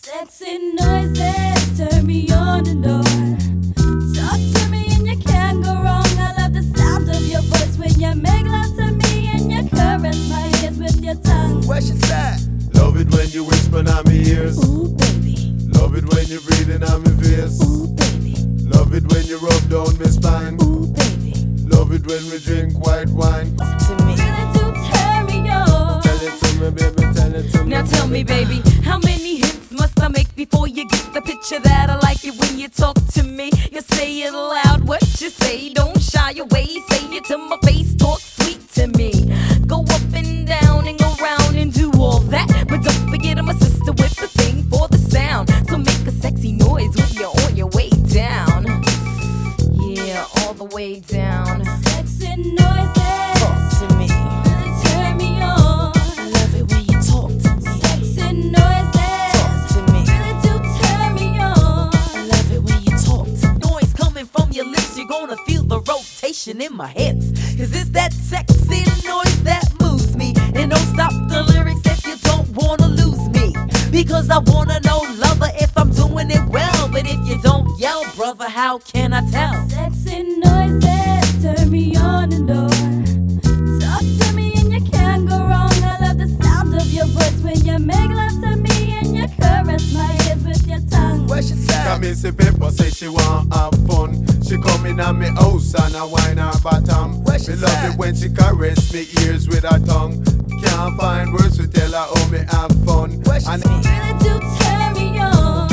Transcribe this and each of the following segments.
Sexy noises turn me on and on. Talk to me and you can't go wrong. I love the sound of your voice when you make love to me and you caress my ears with your tongue. Where she at? Love it when you whisper in my ears. Ooh, baby. Love it when you're breathing on my face. Ooh, baby. Love it when you rub down my spine. Ooh, baby. Love it when we drink white wine. To me. Really do turn me on. Tell it to me, baby, tell it to me. Now tell me, baby, how many hits must I make before you get the picture that I like it when you talk to me? You say it loud, what you say, don't shy away. Say it to my face, talk sweet to me. Go up and down and go round and do all that. But don't forget I'm a sister with the thing for the sound. So make a sexy noise when you're on your way down. Yeah, all the way down. Sexy noises. Talk to me. Really turn me on. I love it when you talk to me. Sexy noises. Talk to me. Really do turn me on. I love it when you talk to me. Noise coming from your lips, you're gonna feel the rotation in my hips. Cause it's that sexy noise that moves me. And don't stop the lyrics if you don't wanna lose me. Because I wanna know, lover, if I'm doing it well. But if you don't yell, brother, how can I tell? Sexy noises turn me on and on. Talk to me and you can't go wrong. I love the sound of your voice when you make love to me and you caress my ears with your tongue. Where she at? Come in, see Pepper say she want have fun. She come in at me house and I whine her bottom. Where she Me love at? it when she caress me ears with her tongue. Can't find words to tell her how me have fun. Where she And Really do turn me on.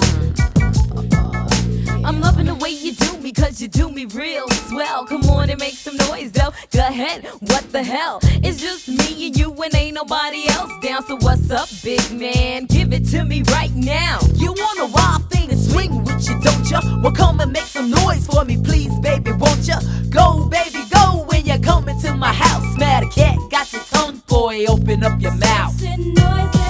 I'm loving the way you do me, cause you do me real swell. Come on and make some noise though. Go ahead, what the hell? It's just me and you and ain't nobody else down. So what's up, big man? Give it to me right now. You want a wild thing to swing with you, don't ya? Well, come and make some noise for me, please, baby, won't ya? Go, baby, go when you come into my house. Smell the cat, got your tongue, boy, open up your mouth. Sexy noises.